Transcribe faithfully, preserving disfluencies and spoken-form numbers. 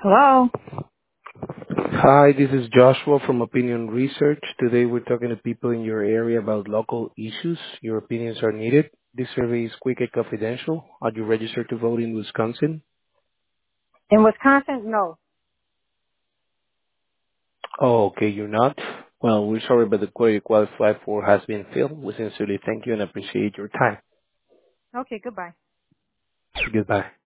Hello. Hi, this is Joshua from Opinion Research. Today we're talking to people in your area about local issues. Your opinions are needed. This survey is quick and confidential. Are you registered to vote in Wisconsin? In Wisconsin? No. Oh, okay, you're not? Well, we're sorry, but the query you qualified for has been filled. We sincerely thank you and appreciate your time. Okay, goodbye. Goodbye.